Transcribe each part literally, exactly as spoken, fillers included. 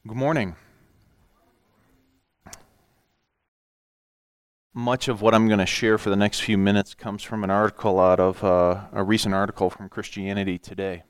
Good morning. Much of what I'm going to share for the next few minutes comes from an article out of uh, a recent article from Christianity Today.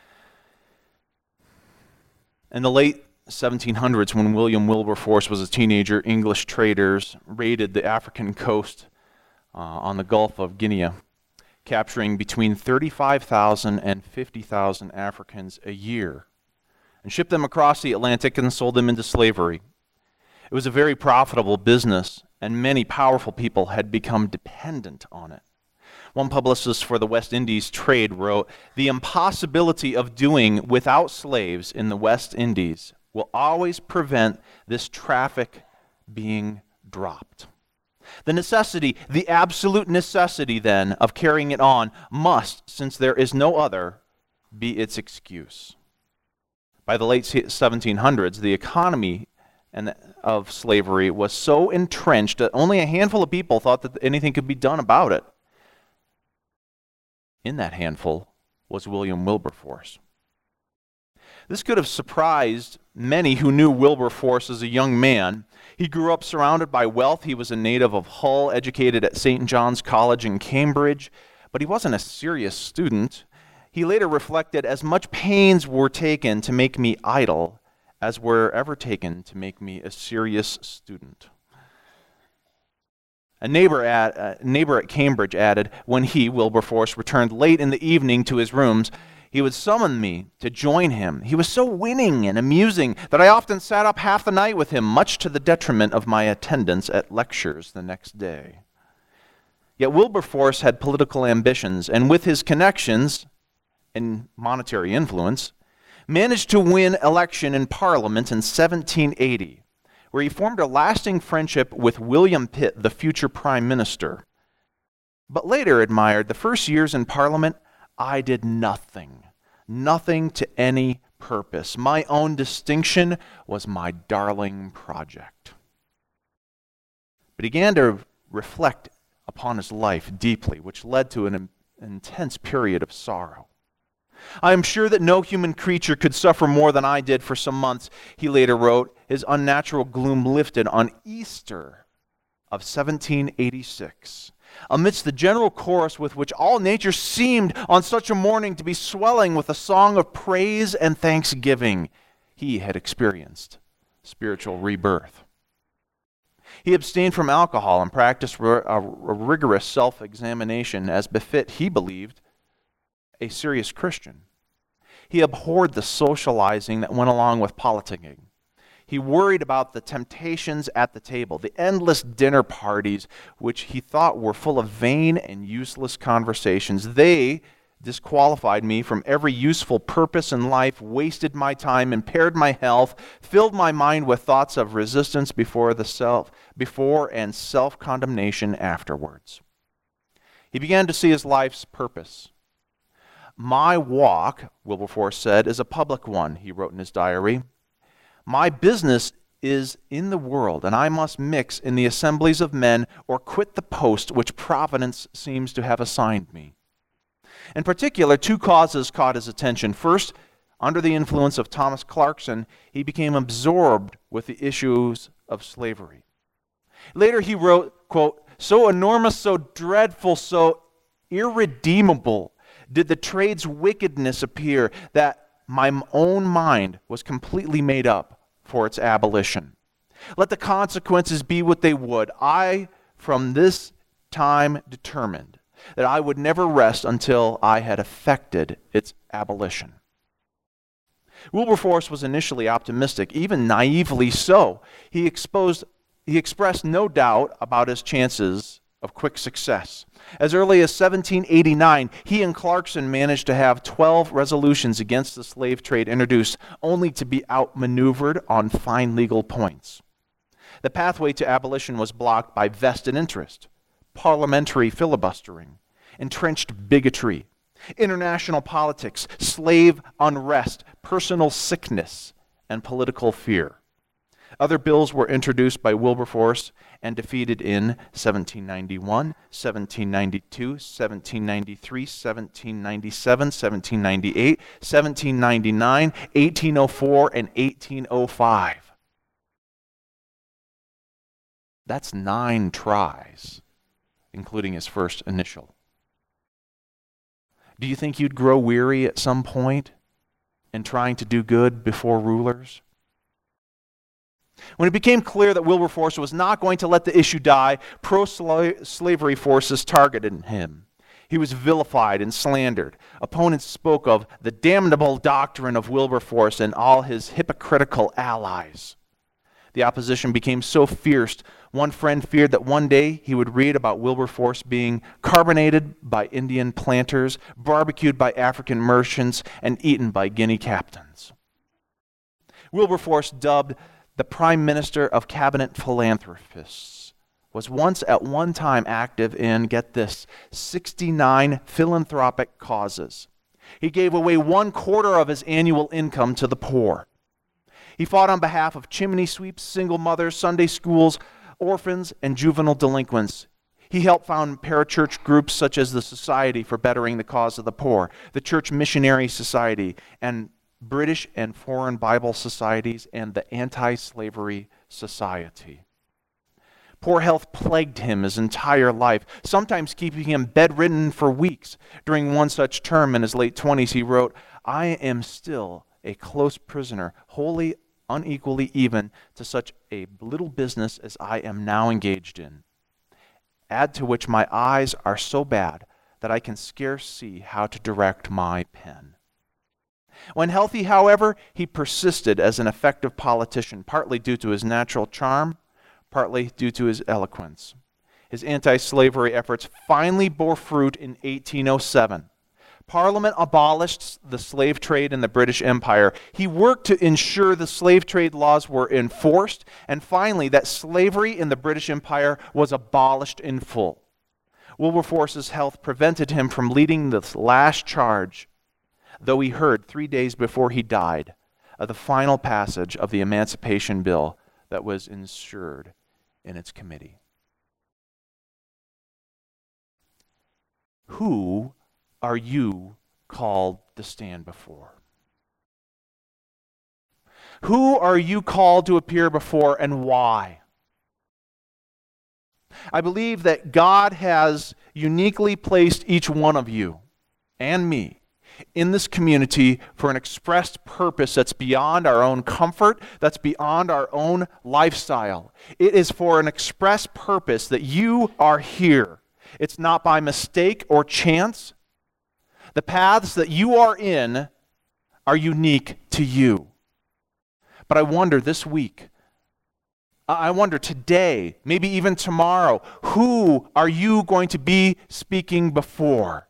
In the late seventeen hundreds, when William Wilberforce was a teenager, English traders raided the African coast uh, on the Gulf of Guinea, capturing between thirty-five thousand and fifty thousand Africans a year, and shipped them across the Atlantic and sold them into slavery. It was a very profitable business, and many powerful people had become dependent on it. One publicist for the West Indies trade wrote, "The impossibility of doing without slaves in the West Indies will always prevent this traffic being dropped. The necessity, the absolute necessity then of carrying it on must, since there is no other, be its excuse." By the late seventeen hundreds, the economy and of slavery was so entrenched that only a handful of people thought that anything could be done about it. In that handful was William Wilberforce. This could have surprised many who knew Wilberforce as a young man. He grew up surrounded by wealth. He was a native of Hull, educated at Saint John's College in Cambridge, but he wasn't a serious student. He later reflected, "As much pains were taken to make me idle as were ever taken to make me a serious student." A neighbor at, a neighbor at Cambridge added, "When he, Wilberforce, returned late in the evening to his rooms, he would summon me to join him. He was so winning and amusing that I often sat up half the night with him, much to the detriment of my attendance at lectures the next day." Yet Wilberforce had political ambitions, and with his connections and monetary influence, managed to win election in Parliament in seventeen eighty, where he formed a lasting friendship with William Pitt, the future Prime Minister. But later admired, "The first years in Parliament, I did nothing, nothing to any purpose. My own distinction was my darling project." But he began to reflect upon his life deeply, which led to an intense period of sorrow. "I am sure that no human creature could suffer more than I did for some months," he later wrote. His unnatural gloom lifted on Easter of seventeen eighty-six. Amidst the general chorus with which all nature seemed on such a morning to be swelling with a song of praise and thanksgiving, he had experienced spiritual rebirth. He abstained from alcohol and practiced a rigorous self-examination as befit, he believed, a serious Christian. He abhorred the socializing that went along with politicking. He worried about the temptations at the table, the endless dinner parties, which he thought were full of vain and useless conversations. They disqualified me from every useful purpose in life, wasted my time, impaired my health, filled my mind with thoughts of resistance before the self, before and self-condemnation afterwards. He began to see his life's purpose. "My walk," Wilberforce said, "is a public one," he wrote in his diary. "My business is in the world, and I must mix in the assemblies of men or quit the post which Providence seems to have assigned me." In particular, two causes caught his attention. First, under the influence of Thomas Clarkson, he became absorbed with the issues of slavery. Later he wrote, quote, "So enormous, so dreadful, so irredeemable did the trade's wickedness appear that my own mind was completely made up for its abolition. Let the consequences be what they would, I from this time determined that I would never rest until I had effected its abolition." Wilberforce was initially optimistic, even naively so. He exposed, he expressed no doubt about his chances of quick success. As early as seventeen eighty-nine, he and Clarkson managed to have twelve resolutions against the slave trade introduced, only to be outmaneuvered on fine legal points. The pathway to abolition was blocked by vested interest, parliamentary filibustering, entrenched bigotry, international politics, slave unrest, personal sickness, and political fear. Other bills were introduced by Wilberforce and defeated in seventeen ninety-one, seventeen ninety-two, seventeen ninety-three, seventeen ninety-seven, seventeen ninety-eight, seventeen ninety-nine, eighteen oh four, and eighteen oh five. That's nine tries, including his first initial. Do you think you'd grow weary at some point in trying to do good before rulers? When it became clear that Wilberforce was not going to let the issue die, pro-slavery forces targeted him. He was vilified and slandered. Opponents spoke of the damnable doctrine of Wilberforce and all his hypocritical allies. The opposition became so fierce, one friend feared that one day he would read about Wilberforce being carbonated by Indian planters, barbecued by African merchants, and eaten by Guinea captains. Wilberforce, dubbed the Prime Minister of Cabinet Philanthropists, was once at one time active in, get this, sixty-nine philanthropic causes. He gave away one quarter of his annual income to the poor. He fought on behalf of chimney sweeps, single mothers, Sunday schools, orphans, and juvenile delinquents. He helped found parachurch groups such as the Society for Bettering the Cause of the Poor, the Church Missionary Society, and British and foreign Bible societies, and the Anti-Slavery Society. Poor health plagued him his entire life, sometimes keeping him bedridden for weeks. During one such term in his late twenties, he wrote, "I am still a close prisoner, wholly unequally even to such a little business as I am now engaged in. Add to which my eyes are so bad that I can scarce see how to direct my pen." When healthy, however, he persisted as an effective politician, partly due to his natural charm, partly due to his eloquence. His anti-slavery efforts finally bore fruit in eighteen oh seven. Parliament abolished the slave trade in the British Empire. He worked to ensure the slave trade laws were enforced, and finally that slavery in the British Empire was abolished in full. Wilberforce's health prevented him from leading this last charge, though he heard three days before he died of the final passage of the Emancipation Bill that was insured in its committee. Who are you called to stand before? Who are you called to appear before, and why? I believe that God has uniquely placed each one of you and me in this community for an expressed purpose that's beyond our own comfort, that's beyond our own lifestyle. It is for an express purpose that you are here. It's not by mistake or chance. The paths that you are in are unique to you. But I wonder this week, I wonder today, maybe even tomorrow, who are you going to be speaking before?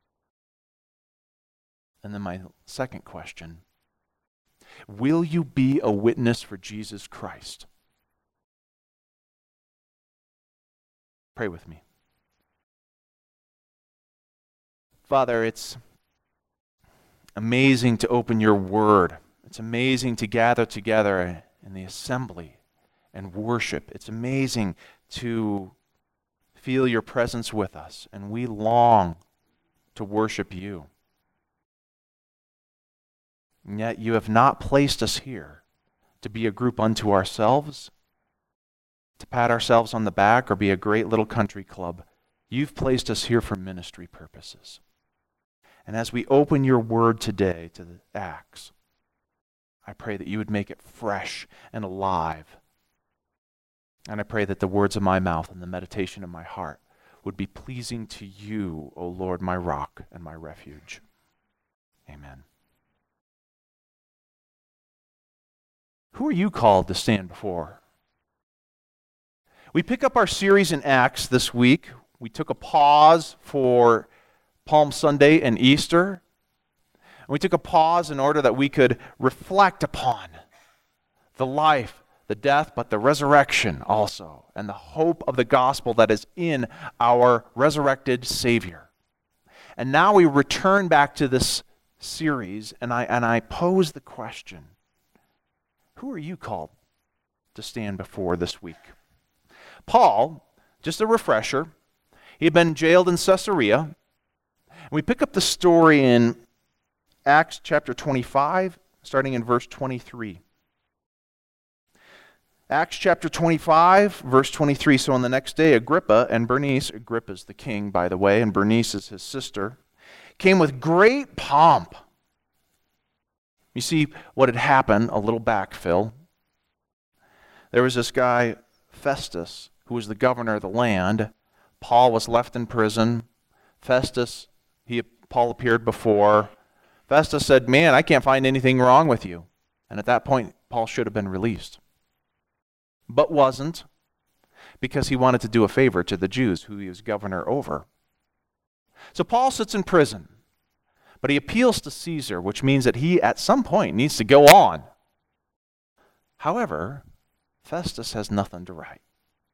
And then my second question, will you be a witness for Jesus Christ? Pray with me. Father, it's amazing to open your word. It's amazing to gather together in the assembly and worship. It's amazing to feel your presence with us, and we long to worship you. And yet you have not placed us here to be a group unto ourselves, to pat ourselves on the back, or be a great little country club. You've placed us here for ministry purposes. And as we open your word today to the Acts, I pray that you would make it fresh and alive. And I pray that the words of my mouth and the meditation of my heart would be pleasing to you, O Lord, my rock and my refuge. Amen. Who are you called to stand before? We pick up our series in Acts this week. We took a pause for Palm Sunday and Easter. And we took a pause in order that we could reflect upon the life, the death, but the resurrection also, and the hope of the gospel that is in our resurrected Savior. And now we return back to this series, and I and I pose the question, who are you called to stand before this week. Paul, just a refresher, he had been jailed in Caesarea. We pick up the story in Acts chapter twenty-five, starting in verse twenty-three. Acts chapter twenty-five, verse twenty-three. So on the next day, Agrippa and Bernice, Agrippa's the king, by the way, and Bernice is his sister, came with great pomp. You see what had happened, a little backfill. There was this guy, Festus, who was the governor of the land. Paul was left in prison. Festus, he, Paul appeared before. Festus said, man, I can't find anything wrong with you. And at that point, Paul should have been released. But wasn't, because he wanted to do a favor to the Jews who he was governor over. So Paul sits in prison, but he appeals to Caesar, which means that he at some point needs to go on. However, Festus has nothing to write.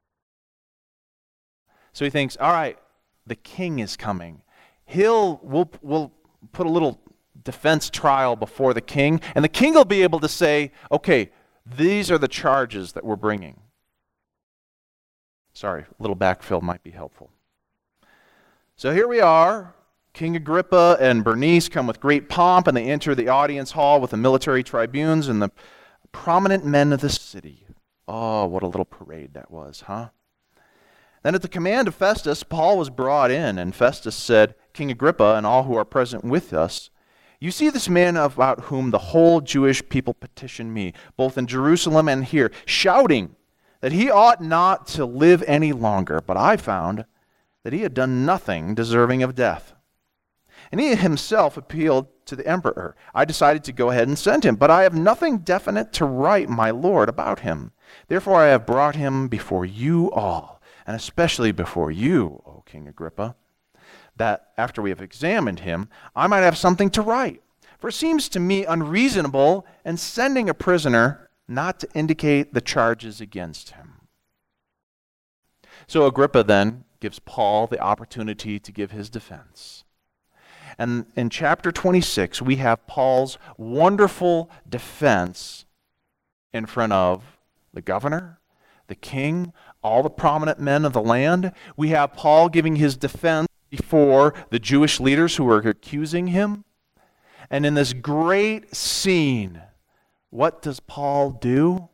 So he thinks, all right, the king is coming. He'll, we'll, we'll put a little defense trial before the king, and the king will be able to say, okay, these are the charges that we're bringing. Sorry, a little backfill might be helpful. So here we are. King Agrippa and Bernice come with great pomp, and they enter the audience hall with the military tribunes and the prominent men of the city. Oh, what a little parade that was, huh? Then at the command of Festus, Paul was brought in, and Festus said, King Agrippa and all who are present with us, you see this man about whom the whole Jewish people petition me, both in Jerusalem and here, shouting that he ought not to live any longer. But I found that he had done nothing deserving of death. And he himself appealed to the emperor. I decided to go ahead and send him, but I have nothing definite to write my lord about him. Therefore I have brought him before you all, and especially before you, O King Agrippa, that after we have examined him, I might have something to write. For it seems to me unreasonable in sending a prisoner not to indicate the charges against him. So Agrippa then gives Paul the opportunity to give his defense. And in chapter twenty-six, we have Paul's wonderful defense in front of the governor, the king, all the prominent men of the land. We have Paul giving his defense before the Jewish leaders who were accusing him. And in this great scene, what does Paul do?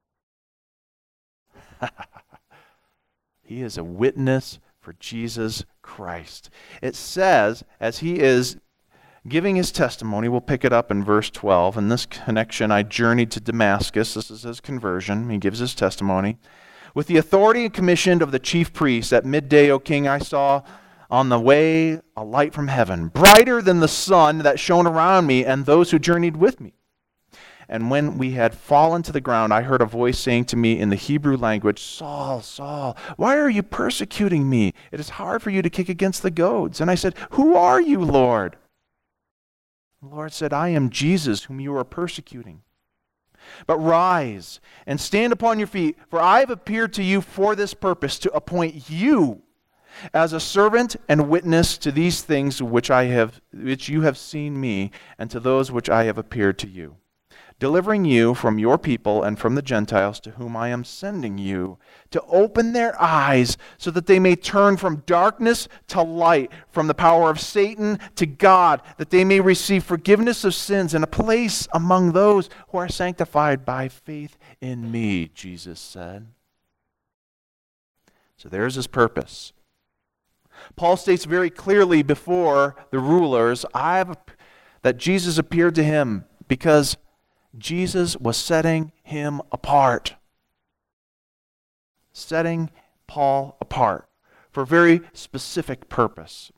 He is a witness for Jesus Christ. It says, as he is giving his testimony, we'll pick it up in verse twelve. In this connection, I journeyed to Damascus. This is his conversion. He gives his testimony. With the authority commissioned of the chief priests, at midday, O king, I saw on the way a light from heaven, brighter than the sun that shone around me and those who journeyed with me. And when we had fallen to the ground, I heard a voice saying to me in the Hebrew language, Saul, Saul, why are you persecuting me? It is hard for you to kick against the goads. And I said, who are you, Lord? The Lord said, I am Jesus, whom you are persecuting. But rise and stand upon your feet, for I have appeared to you for this purpose, to appoint you as a servant and witness to these things which I have, which you have seen me, and to those which I have appeared to you, delivering you from your people and from the Gentiles to whom I am sending you, to open their eyes so that they may turn from darkness to light, from the power of Satan to God, that they may receive forgiveness of sins and a place among those who are sanctified by faith in me, Jesus said. So there's his purpose. Paul states very clearly before the rulers I've, that Jesus appeared to him because Jesus was setting him apart. Setting Paul apart for a very specific purpose.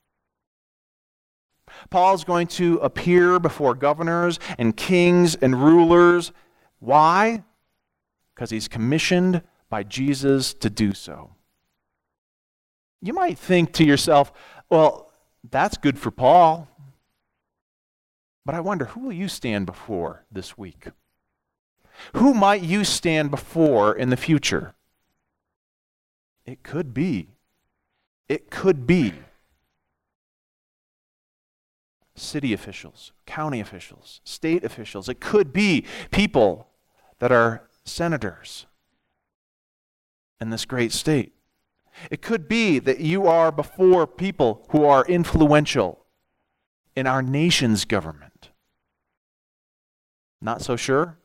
Paul's going to appear before governors and kings and rulers. Why? Because he's commissioned by Jesus to do so. You might think to yourself, well, that's good for Paul. But I wonder, who will you stand before this week? Who might you stand before in the future? It could be. It could be city officials, county officials, state officials. It could be people that are senators in this great state. It could be that you are before people who are influential in our nation's government. Not so sure?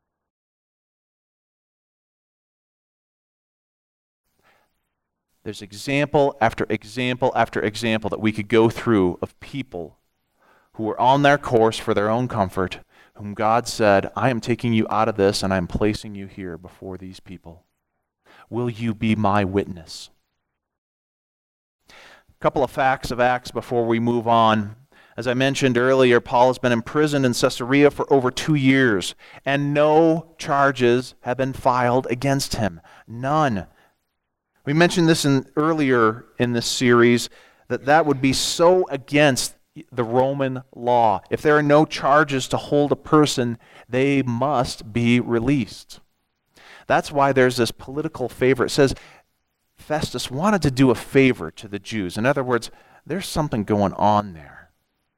There's example after example after example that we could go through of people who were on their course for their own comfort, whom God said, I am taking you out of this and I'm placing you here before these people. Will you be my witness? A couple of facts of Acts before we move on. As I mentioned earlier, Paul has been imprisoned in Caesarea for over two years, and no charges have been filed against him. None. We mentioned this in, earlier in this series, that that would be so against the Roman law. If there are no charges to hold a person, they must be released. That's why there's this political favor. It says Festus wanted to do a favor to the Jews. In other words, there's something going on there.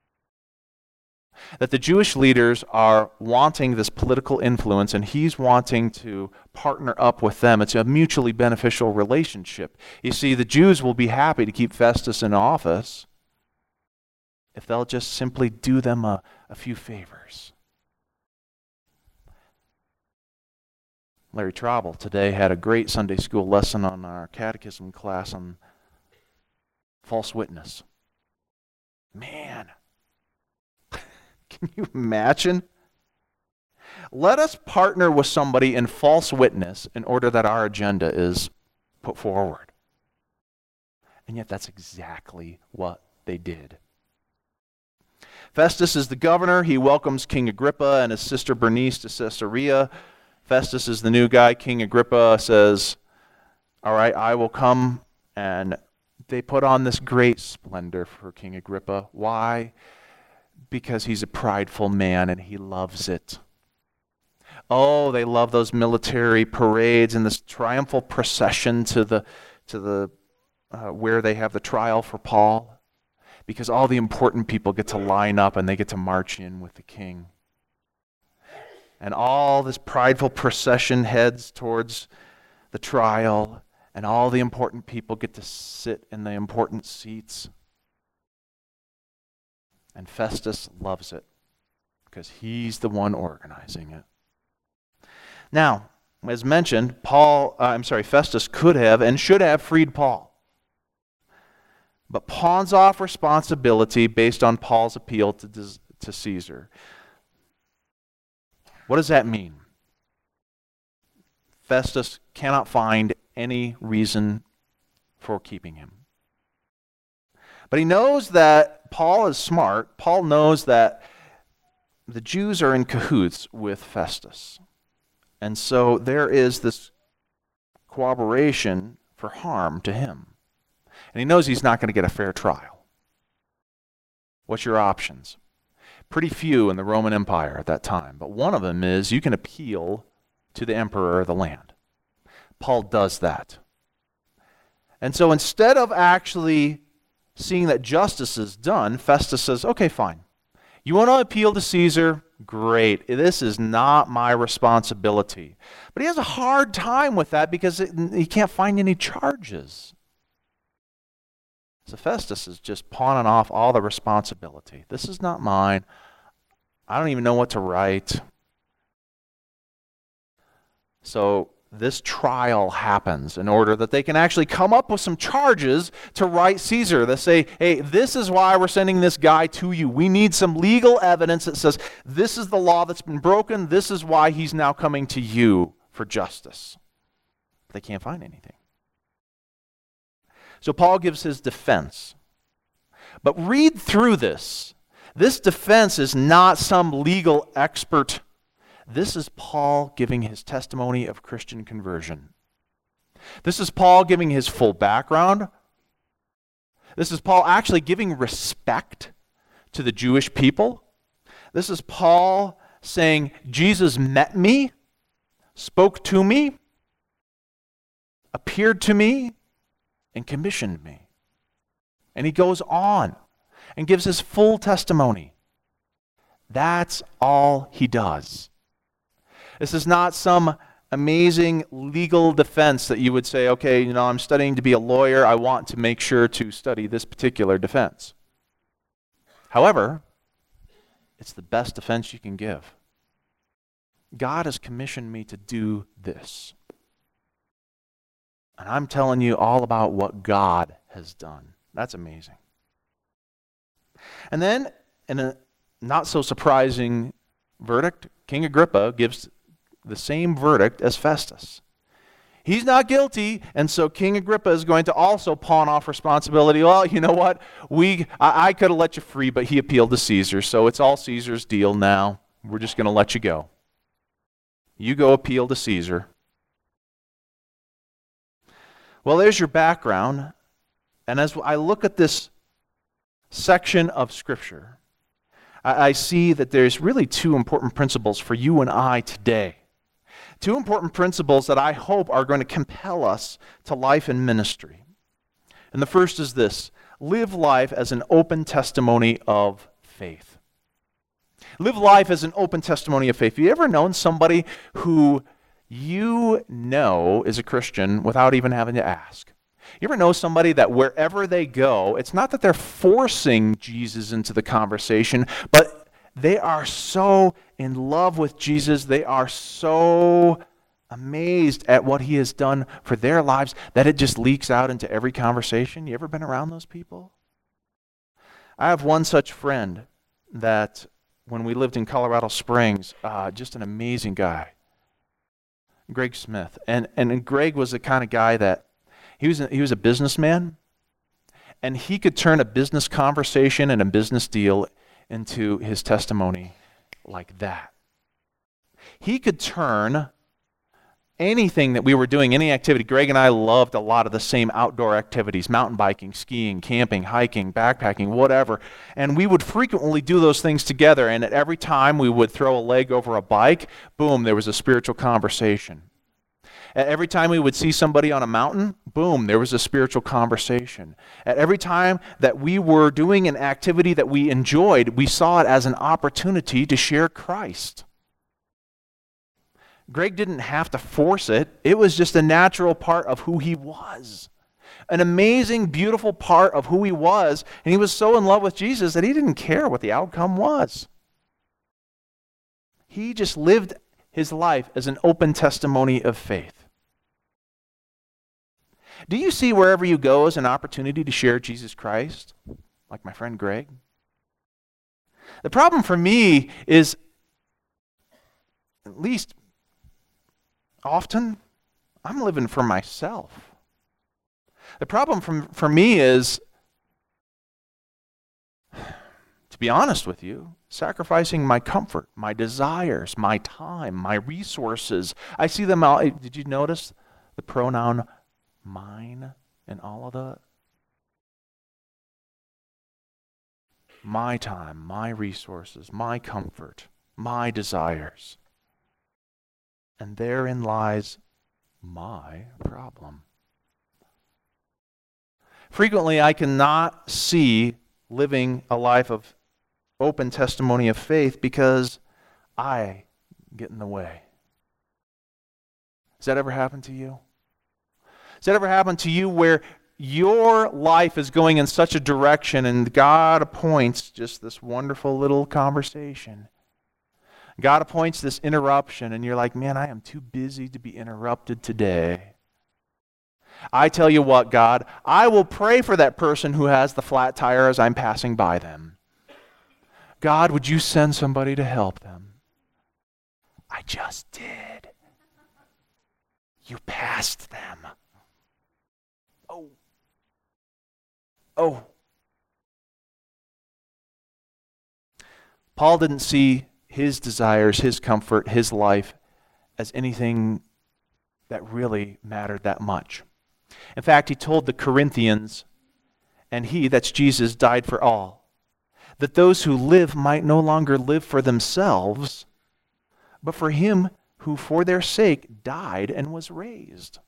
That the Jewish leaders are wanting this political influence, and he's wanting to partner up with them. It's a mutually beneficial relationship. You see, the Jews will be happy to keep Festus in office if they'll just simply do them a, a few favors. Larry Traubel today had a great Sunday school lesson on our catechism class on false witness. Man, can you imagine? Let us partner with somebody in false witness in order that our agenda is put forward. And yet that's exactly what they did. Festus is the governor. He welcomes King Agrippa and his sister Bernice to Caesarea. Festus is the new guy. King Agrippa says, all right, I will come. And they put on this great splendor for King Agrippa. Why? Because he's a prideful man and he loves it. Oh, they love those military parades and this triumphal procession to the to the uh, where they have the trial for Paul. Because all the important people get to line up and they get to march in with the king. And all this prideful procession heads towards the trial, and all the important people get to sit in the important seats. And Festus loves it because he's the one organizing it. Now, as mentioned, Paul, uh, I'm sorry, Festus could have and should have freed Paul, but pawns off responsibility based on Paul's appeal to, to Caesar. What does that mean? Festus cannot find any reason for keeping him. But he knows that Paul is smart. Paul knows that the Jews are in cahoots with Festus. And so there is this cooperation for harm to him. And he knows he's not going to get a fair trial. What's your options? Pretty few in the Roman Empire at that time. But one of them is you can appeal to the emperor of the land. Paul does that. And so instead of actually seeing that justice is done, Festus says, okay, fine. You want to appeal to Caesar? Great. This is not my responsibility. But he has a hard time with that because it, he can't find any charges. So Festus is just pawning off all the responsibility. This is not mine. I don't even know what to write. So this trial happens in order that they can actually come up with some charges to write Caesar. They say, hey, this is why we're sending this guy to you. We need some legal evidence that says this is the law that's been broken. This is why he's now coming to you for justice. They can't find anything. So Paul gives his defense. But read through this. This defense is not some legal expert. This is Paul giving his testimony of Christian conversion. This is Paul giving his full background. This is Paul actually giving respect to the Jewish people. This is Paul saying, Jesus met me, spoke to me, appeared to me, and commissioned me. And he goes on and gives his full testimony. That's all he does. This is not some amazing legal defense that you would say, okay, you know, I'm studying to be a lawyer. I want to make sure to study this particular defense. However, it's the best defense you can give. God has commissioned me to do this. And I'm telling you all about what God has done. That's amazing. And then, in a not so surprising verdict, King Agrippa gives the same verdict as Festus. He's not guilty, and so King Agrippa is going to also pawn off responsibility. Well, you know what? We I, I could have let you free, but he appealed to Caesar, so it's all Caesar's deal now. We're just going to let you go. You go appeal to Caesar. Well, there's your background. And as I look at this section of Scripture, I, I see that there's really two important principles for you and I today. Two important principles that I hope are going to compel us to life and ministry. And the first is this: live life as an open testimony of faith. Live life as an open testimony of faith. Have you ever known somebody who you know is a Christian without even having to ask? You ever know somebody that wherever they go, it's not that they're forcing Jesus into the conversation, but they are so in love with Jesus, they are so amazed at what he has done for their lives that it just leaks out into every conversation? You ever been around those people? I have one such friend that when we lived in Colorado Springs, uh, just an amazing guy, Greg Smith. And, and Greg was the kind of guy that he was a, he was a businessman, and he could turn a business conversation and a business deal into his testimony like that. He could turn anything that we were doing, any activity. Greg and I loved a lot of the same outdoor activities: mountain biking, skiing, camping, hiking, backpacking, whatever. And we would frequently do those things together, and at every time we would throw a leg over a bike, boom, there was a spiritual conversation. At every time we would see somebody on a mountain, boom, there was a spiritual conversation. At every time that we were doing an activity that we enjoyed, we saw it as an opportunity to share Christ. Greg didn't have to force it. It was just a natural part of who he was. An amazing, beautiful part of who he was. And he was so in love with Jesus that he didn't care what the outcome was. He just lived his life as an open testimony of faith. Do you see wherever you go as an opportunity to share Jesus Christ, like my friend Greg? The problem for me is, at least often, I'm living for myself. The problem for, for me is, to be honest with you, sacrificing my comfort, my desires, my time, my resources. I see them all. Did you notice the pronoun mine and all of that? My time, my resources, my comfort, my desires. And therein lies my problem. Frequently, I cannot see living a life of open testimony of faith because I get in the way. Has that ever happened to you? Has that ever happened to you where your life is going in such a direction and God appoints just this wonderful little conversation? God appoints this interruption and you're like, man, I am too busy to be interrupted today. I tell you what, God, I will pray for that person who has the flat tire as I'm passing by them. God, would you send somebody to help them? I just did. You passed them. Oh. Oh. Paul didn't see his desires, his comfort, his life as anything that really mattered that much. In fact, he told the Corinthians, and he, that's Jesus, died for all, that those who live might no longer live for themselves, but for him who for their sake died and was raised.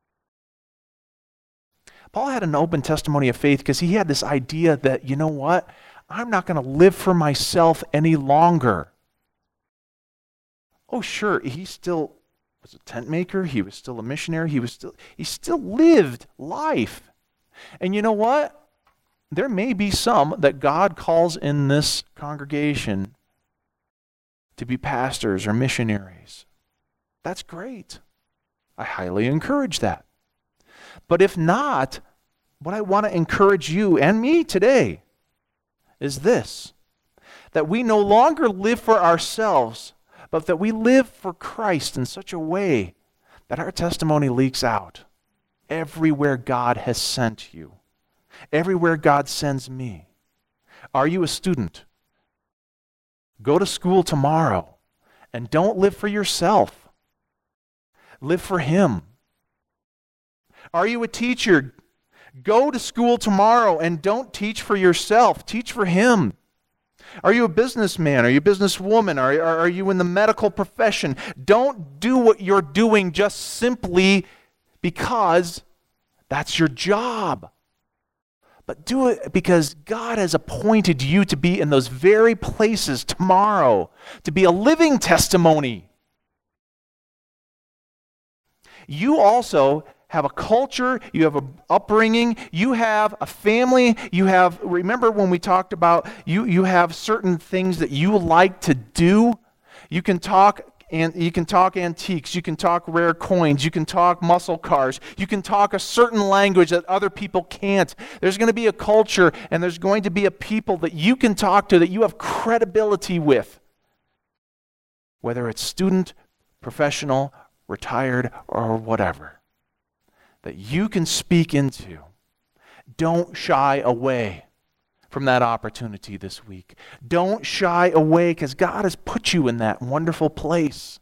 Paul had an open testimony of faith because he had this idea that, you know what, I'm not going to live for myself any longer. Oh, sure, he still was a tent maker. He was still a missionary. He was still he still lived life. And you know what? There may be some that God calls in this congregation to be pastors or missionaries. That's great. I highly encourage that. But if not, what I want to encourage you and me today is this, that we no longer live for ourselves, but that we live for Christ in such a way that our testimony leaks out everywhere God has sent you, everywhere God sends me. Are you a student? Go to school tomorrow and don't live for yourself. Live for Him. Are you a teacher? Go to school tomorrow and don't teach for yourself. Teach for Him. Are you a businessman? Are you a businesswoman? Are, are, are you in the medical profession? Don't do what you're doing just simply because that's your job. But do it because God has appointed you to be in those very places tomorrow, to be a living testimony. You also have a culture, you have an upbringing, you have a family, you have, remember when we talked about you, you have certain things that you like to do. You can talk and you can talk antiques, you can talk rare coins, you can talk muscle cars, you can talk a certain language that other people can't. There's going to be a culture and there's going to be a people that you can talk to that you have credibility with. Whether it's student, professional, retired, or whatever. That you can speak into. Don't shy away from that opportunity this week. Don't shy away because God has put you in that wonderful place.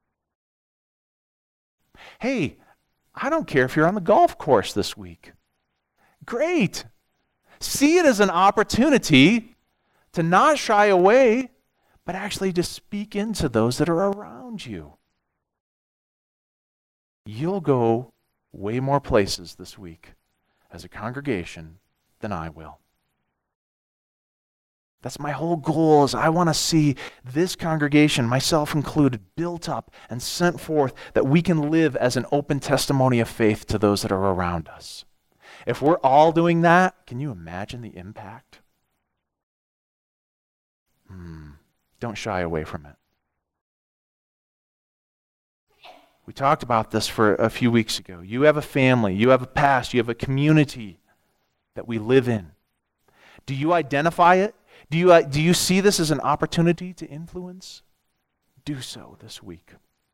Hey, I don't care if you're on the golf course this week. Great. See it as an opportunity to not shy away, but actually to speak into those that are around you. You'll go way more places this week as a congregation than I will. That's my whole goal, is I want to see this congregation, myself included, built up and sent forth that we can live as an open testimony of faith to those that are around us. If we're all doing that, can you imagine the impact? Hmm. Don't shy away from it. We talked about this for a few weeks ago. You have a family, you have a past, you have a community that we live in. Do you identify it? Do you, uh, do you see this as an opportunity to influence? Do so this week.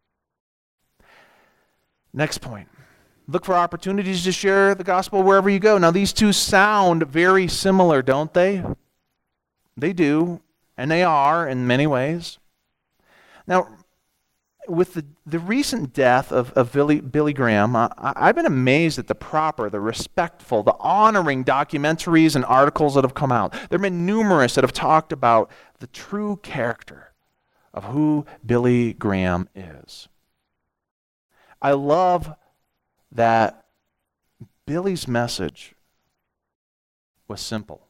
Next point. Look for opportunities to share the gospel wherever you go. Now, these two sound very similar, don't they? They do, and they are in many ways. Now, with the, the recent death of, of Billy, Billy Graham, I, I've been amazed at the proper, the respectful, the honoring documentaries and articles that have come out. There have been numerous that have talked about the true character of who Billy Graham is. I love that Billy's message was simple.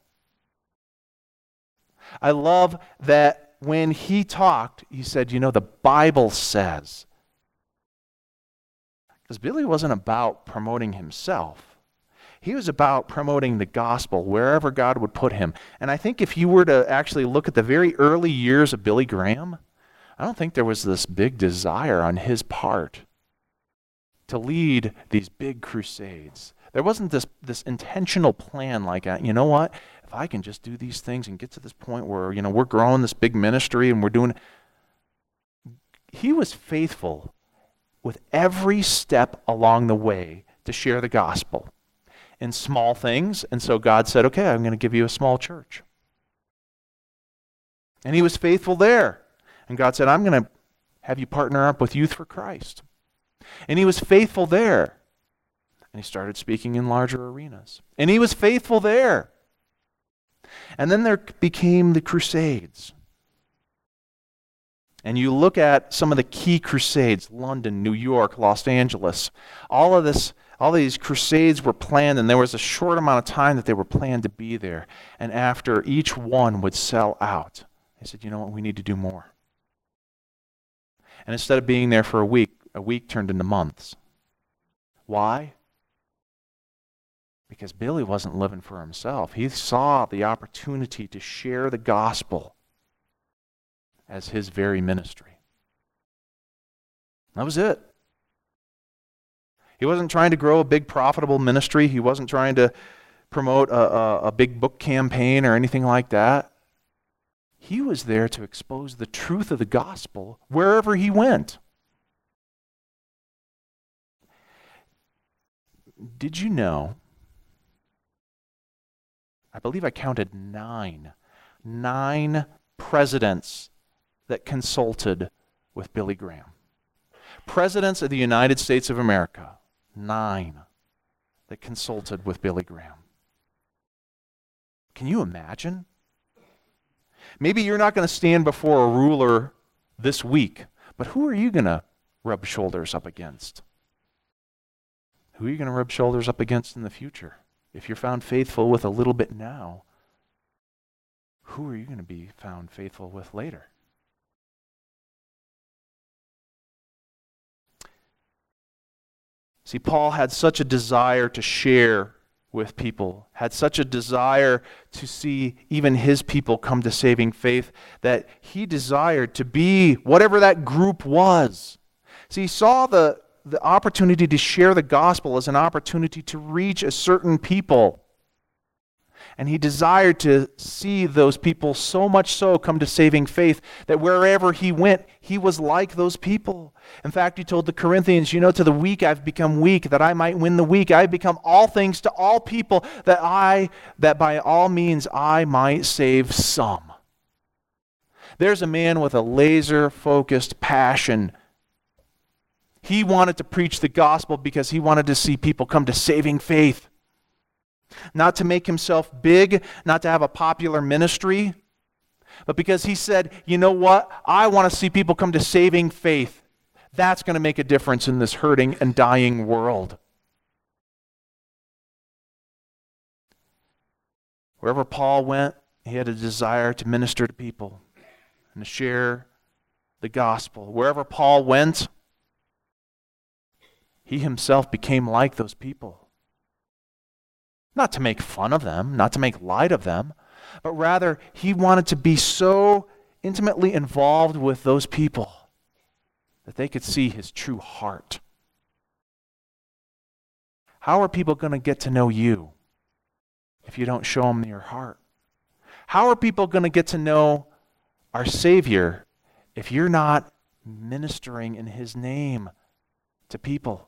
I love that when he talked, he said, you know, the Bible says. Because Billy wasn't about promoting himself. He was about promoting the gospel wherever God would put him. And I think if you were to actually look at the very early years of Billy Graham, I don't think there was this big desire on his part to lead these big crusades. There wasn't this, this intentional plan like, you know what? If I can just do these things and get to this point where, you know, we're growing this big ministry and we're doing... He was faithful with every step along the way to share the gospel in small things. And so God said, okay, I'm going to give you a small church. And he was faithful there. And God said, I'm going to have you partner up with Youth for Christ. And he was faithful there. And he started speaking in larger arenas. And he was faithful there. And then there became the Crusades. And you look at some of the key crusades, London, New York, Los Angeles. All of this, all of these crusades were planned, and there was a short amount of time that they were planned to be there. And after each one would sell out, they said, you know what, we need to do more. And instead of being there for a week, a week turned into months. Why? Because Billy wasn't living for himself. He saw the opportunity to share the gospel as his very ministry. That was it. He wasn't trying to grow a big profitable ministry. He wasn't trying to promote a, a, a big book campaign or anything like that. He was there to expose the truth of the gospel wherever he went. Did you know, I believe I counted nine, nine presidents that consulted with Billy Graham. Presidents of the United States of America, nine that consulted with Billy Graham. Can you imagine? Maybe you're not going to stand before a ruler this week, but who are you going to rub shoulders up against? Who are you going to rub shoulders up against in the future? If you're found faithful with a little bit now, who are you going to be found faithful with later? See, Paul had such a desire to share with people, had such a desire to see even his people come to saving faith, that he desired to be whatever that group was. See, he saw the, the opportunity to share the gospel as an opportunity to reach a certain people. And he desired to see those people so much so come to saving faith that wherever he went, he was like those people. In fact, he told the Corinthians, you know, to the weak I've become weak, that I might win the weak. I've become all things to all people, that I, that by all means I might save some. There's a man with a laser-focused passion. He wanted to preach the gospel because he wanted to see people come to saving faith. Not to make himself big, not to have a popular ministry, but because he said, you know what? I want to see people come to saving faith. That's going to make a difference in this hurting and dying world. Wherever Paul went, he had a desire to minister to people and to share the gospel. Wherever Paul went, he himself became like those people. Not to make fun of them, not to make light of them, but rather he wanted to be so intimately involved with those people that they could see his true heart. How are people going to get to know you if you don't show them your heart? How are people going to get to know our Savior if you're not ministering in his name to people?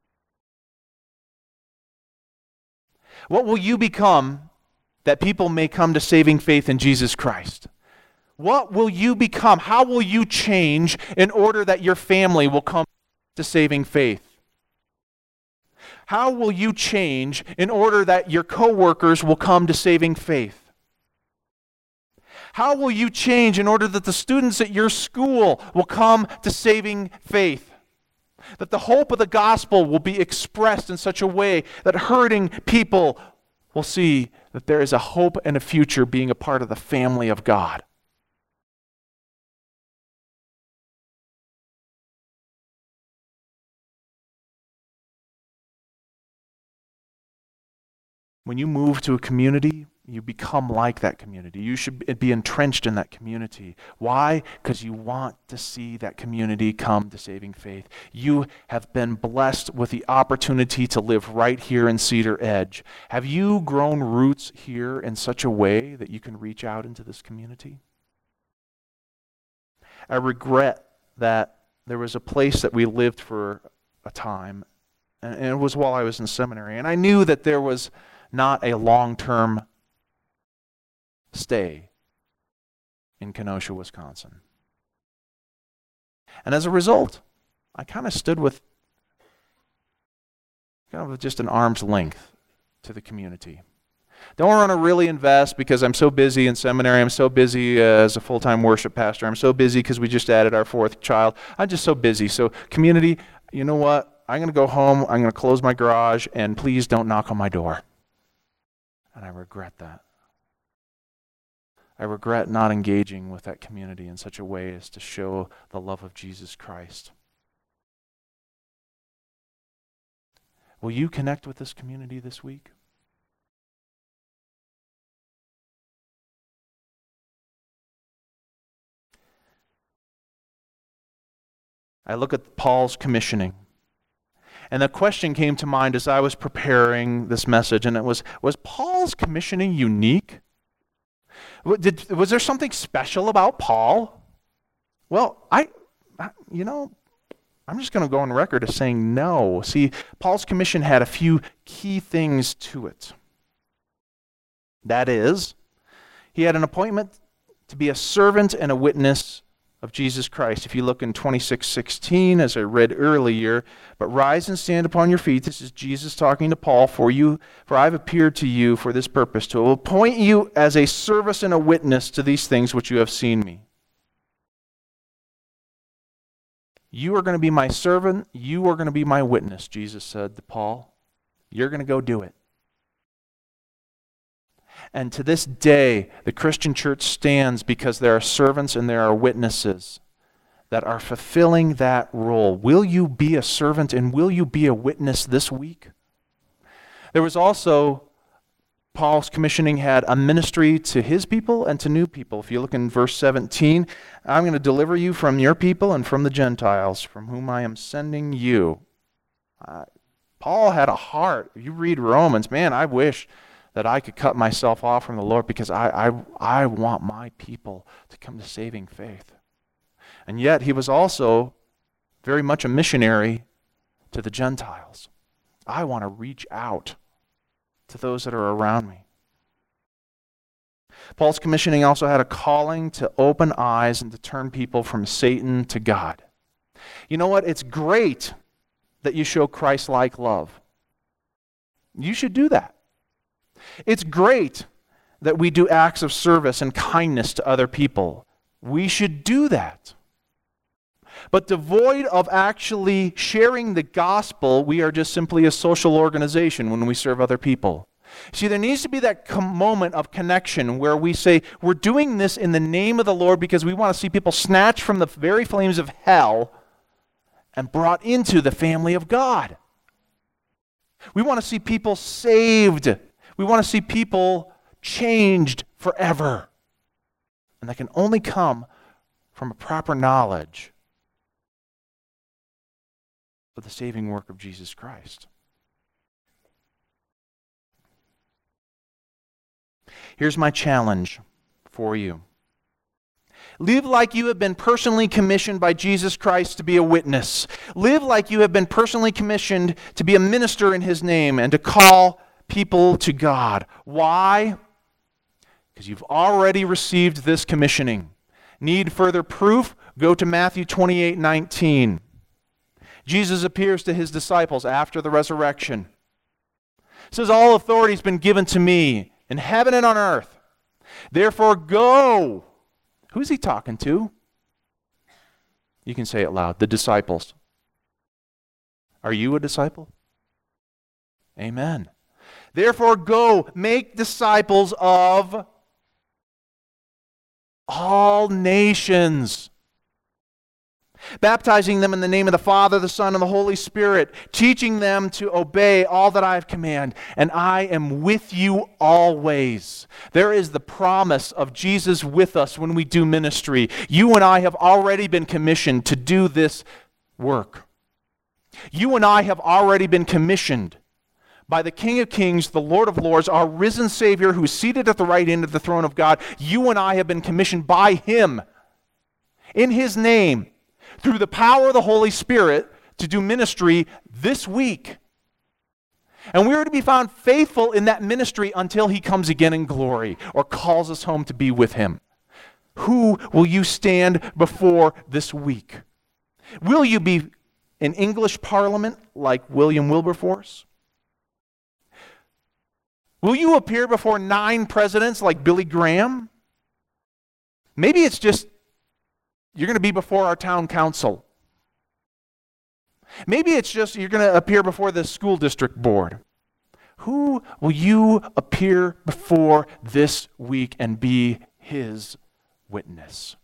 What will you become that people may come to saving faith in Jesus Christ? What will you become? How will you change in order that your family will come to saving faith? How will you change in order that your coworkers will come to saving faith? How will you change in order that the students at your school will come to saving faith? That the hope of the gospel will be expressed in such a way that hurting people will see that there is a hope and a future being a part of the family of God. When you move to a community, you become like that community. You should be entrenched in that community. Why? Because you want to see that community come to saving faith. You have been blessed with the opportunity to live right here in Cedar Edge. Have you grown roots here in such a way that you can reach out into this community? I regret that there was a place that we lived for a time, and it was while I was in seminary, and I knew that there was not a long-term stay in Kenosha, Wisconsin. And as a result, I kind of stood with kind of just an arm's length to the community. Don't want to really invest because I'm so busy in seminary. I'm so busy uh, as a full-time worship pastor. I'm so busy because we just added our fourth child. I'm just so busy. So community, you know what? I'm going to go home. I'm going to close my garage, and please don't knock on my door. And I regret that. I regret not engaging with that community in such a way as to show the love of Jesus Christ. Will you connect with this community this week? I look at Paul's commissioning. And the question came to mind as I was preparing this message, and it was, was Paul's commissioning unique? Did, was there something special about Paul? Well, I, I you know, I'm just going to go on record as saying no. See, Paul's commission had a few key things to it. That is, he had an appointment to be a servant and a witness of Jesus Christ. If you look in twenty-six sixteen, as I read earlier, but rise and stand upon your feet. This is Jesus talking to Paul. For you, for I've appeared to you for this purpose, to appoint you as a service and a witness to these things which you have seen me. You are going to be my servant. You are going to be my witness, Jesus said to Paul. You're going to go do it. And to this day, the Christian church stands because there are servants and there are witnesses that are fulfilling that role. Will you be a servant and will you be a witness this week? There was also, Paul's commissioning had a ministry to his people and to new people. If you look in verse seventeen, I'm going to deliver you from your people and from the Gentiles, from whom I am sending you. Uh, Paul had a heart. You read Romans, man, I wish that I could cut myself off from the Lord because I, I, I want my people to come to saving faith. And yet he was also very much a missionary to the Gentiles. I want to reach out to those that are around me. Paul's commissioning also had a calling to open eyes and to turn people from Satan to God. You know what? It's great that you show Christ-like love. You should do that. It's great that we do acts of service and kindness to other people. We should do that. But devoid of actually sharing the gospel, we are just simply a social organization when we serve other people. See, there needs to be that com- moment of connection where we say, we're doing this in the name of the Lord because we want to see people snatched from the very flames of hell and brought into the family of God. We want to see people saved. We want to see people changed forever. And that can only come from a proper knowledge of the saving work of Jesus Christ. Here's my challenge for you. Live like you have been personally commissioned by Jesus Christ to be a witness. Live like you have been personally commissioned to be a minister in His name and to call people to God. Why? Because you've already received this commissioning. Need further proof? Go to Matthew twenty-eight nineteen. Jesus appears to His disciples after the resurrection. It says, all authority has been given to me in heaven and on earth. Therefore go. Who's He talking to? You can say it loud. The disciples. Are you a disciple? Amen. Therefore go, make disciples of all nations, baptizing them in the name of the Father, the Son, and the Holy Spirit, teaching them to obey all that I have commanded, and I am with you always. There is the promise of Jesus with us when we do ministry. You and I have already been commissioned to do this work. You and I have already been commissioned by the King of Kings, the Lord of Lords, our risen Savior who is seated at the right hand of the throne of God. You and I have been commissioned by Him in His name through the power of the Holy Spirit to do ministry this week. And we are to be found faithful in that ministry until He comes again in glory or calls us home to be with Him. Who will you stand before this week? Will you be in English Parliament like William Wilberforce? Will you appear before nine presidents like Billy Graham? Maybe it's just you're going to be before our town council. Maybe it's just you're going to appear before the school district board. Who will you appear before this week and be His witness?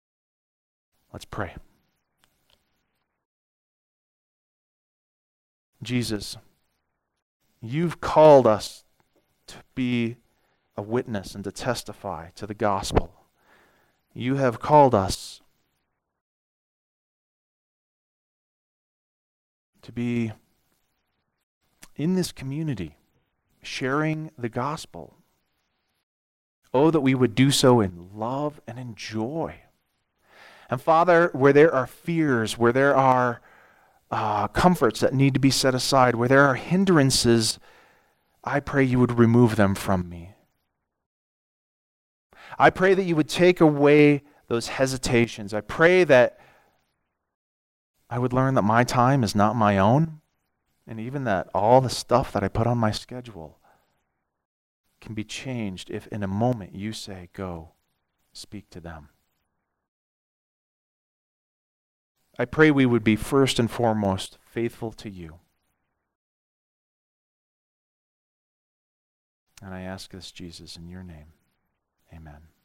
Let's pray. Jesus, you've called us to be a witness and to testify to the gospel. You have called us to be in this community, sharing the gospel. Oh, that we would do so in love and in joy. And Father, where there are fears, where there are uh, comforts that need to be set aside, where there are hindrances, I pray you would remove them from me. I pray that you would take away those hesitations. I pray that I would learn that my time is not my own, and even that all the stuff that I put on my schedule can be changed if in a moment you say, go, speak to them. I pray we would be first and foremost faithful to you. And I ask this, Jesus, in your name. Amen.